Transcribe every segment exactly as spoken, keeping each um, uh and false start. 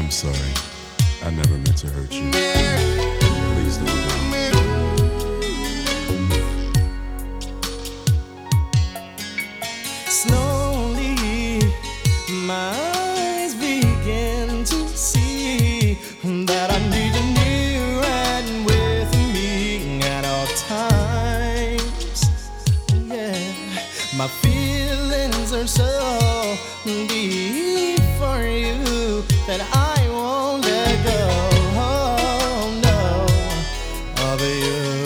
I'm sorry. I never meant to hurt you. Please don't go. Slowly, my eyes begin to see that I need you near and with me at all times. Yeah, my feelings are so deep for you that I won't let go. Oh, no, of you.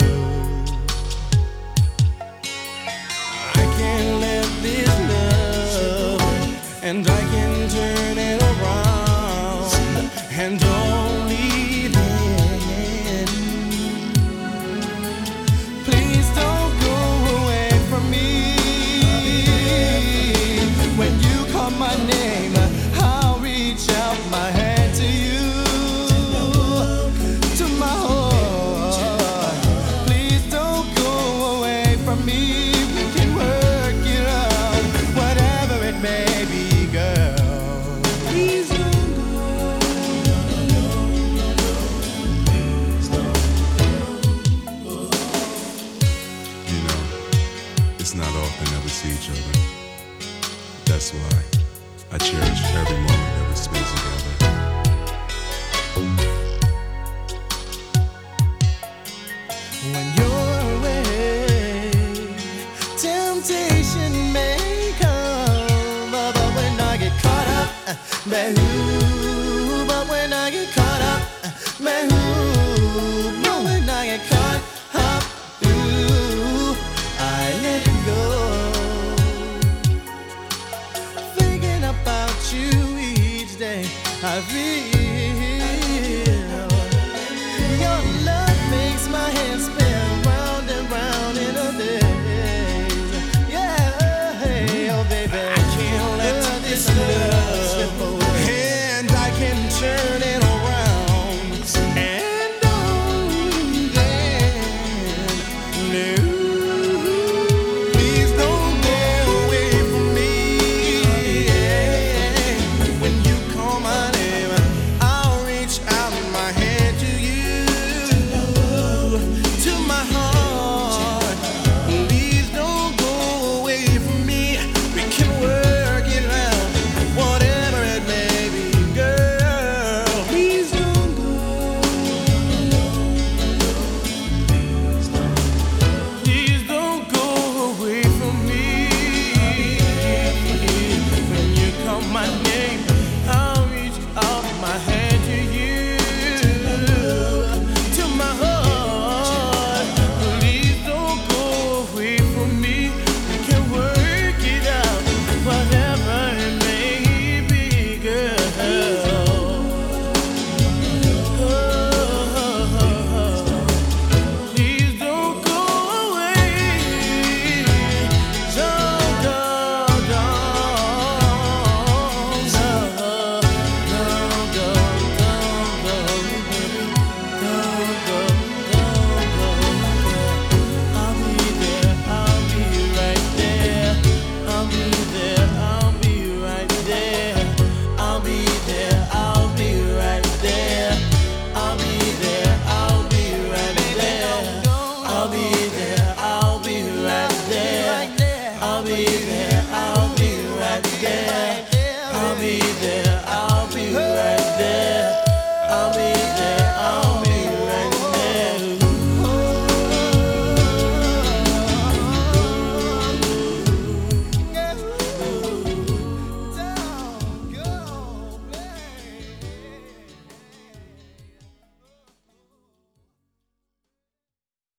I can't let this love, and I can turn it around, and only then. Please don't go away from me. When you call my name, I'll reach out my hand to you, to my heart. Please don't go away from me. We can work it out, whatever it may be, girl. Please don't go. You know, it's not often that we see each other. That's why I cherish every moment that we spend together. When you're away, temptation may come, but when I get caught up, man, ooh, but when I get caught up, man, ooh, but when I get caught up, ooh, I let go. Thinking about you each day, I feel your love makes my head spin round and round in a daze. Yeah, oh baby, I can't let this